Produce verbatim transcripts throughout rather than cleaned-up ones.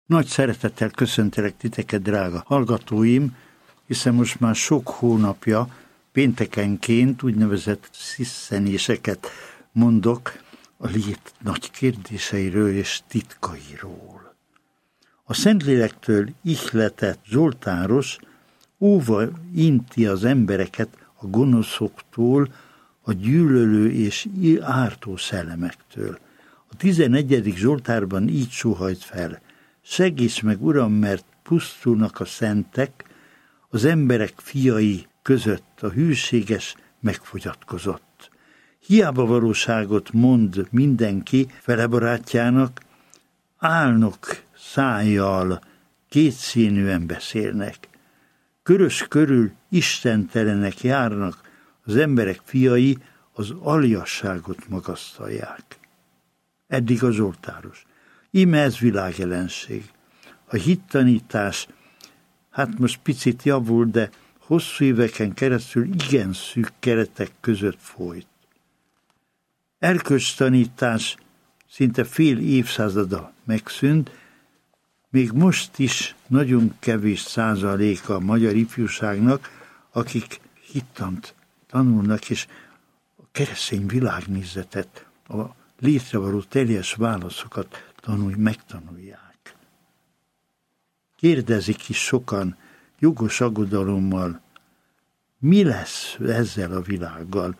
Nagy szeretettel köszöntelek titeket, drága hallgatóim, hiszen most már sok hónapja péntekenként úgynevezett sziszenéseket mondok a lét nagy kérdéseiről és titkairól. A Szentlélektől ihletett zsoltáros óva inti az embereket a gonoszoktól, a gyűlölő és ártó szellemektől. A tizenegyedik zsoltárban így sóhajt fel: segíts meg, Uram, mert pusztulnak a szentek, az emberek fiai között a hűséges megfogyatkozott. Hiába valóságot mond mindenki fele barátjának, álnok szájjal kétszínűen beszélnek. Körös körül istentelenek járnak, az emberek fiai az aljasságot magasztalják. Eddig a zsoltáros. Íme ez világjelenség. A hittanítás, hát most picit javul, de hosszú éveken keresztül igen szűk keretek között folyt. Erkölcstanítás szinte fél évszázada megszűnt, még most is nagyon kevés százaléka a magyar ifjúságnak, akik hittant tanulnak, és a keresztény világnézetet, a létre való teljes válaszokat tanulj, megtanulják. Kérdezik is sokan jogos aggodalommal, mi lesz ezzel a világgal?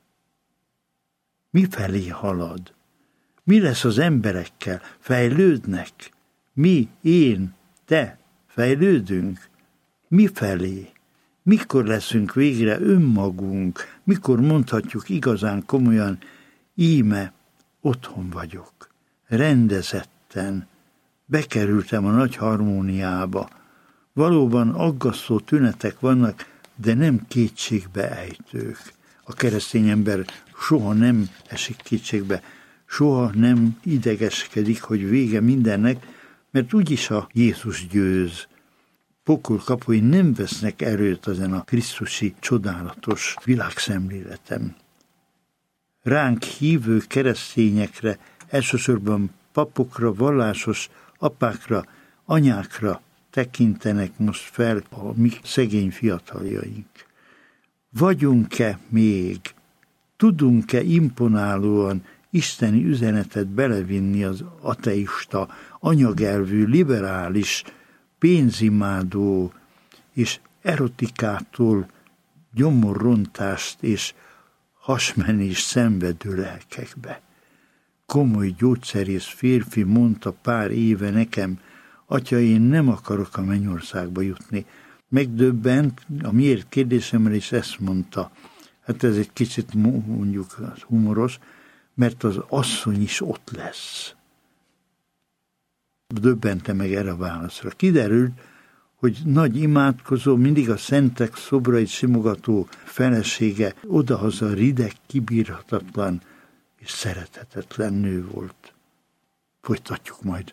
Mifelé halad? Mi lesz az emberekkel? Fejlődnek? Mi, én, te fejlődünk? Mifelé? Mikor leszünk végre önmagunk? Mikor mondhatjuk igazán komolyan, íme otthon vagyok, rendezetten, bekerültem a nagy harmóniába. Valóban aggasztó tünetek vannak, de nem kétségbe ejtők. A keresztény ember soha nem esik kétségbe, soha nem idegeskedik, hogy vége mindennek, mert úgyis a Jézus győz. Pokol kapui nem vesznek erőt ezen a krisztusi csodálatos világszemléletem. Ránk hívő keresztényekre, elsősorban papokra, vallásos apákra, anyákra tekintenek most fel a mi szegény fiataljaink. Vagyunk-e még, tudunk-e imponálóan isteni üzenetet belevinni az ateista, anyagelvű, liberális, pénzimádó és erotikától gyomorrontást és hasmenés szenvedő lelkekbe. Komoly gyógyszerész férfi mondta pár éve nekem, atya, én nem akarok a mennyországba jutni. Megdöbbent, a miért kérdésemre is ezt mondta. Hát ez egy kicsit mondjuk humoros, mert az asszony is ott lesz. Döbbente meg erre a válaszra. Kiderült, hogy nagy imádkozó, mindig a szentek szobrait simogató felesége odahaza rideg, kibírhatatlan és szerethetetlen nő volt. Folytatjuk majd.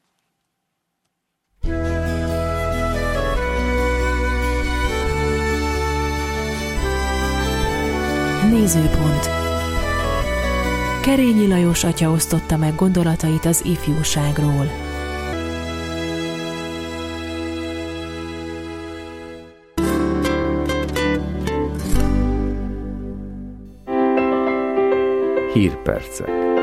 Nézőpont. Kerényi Lajos atya osztotta meg gondolatait az ifjúságról. Hírpercek.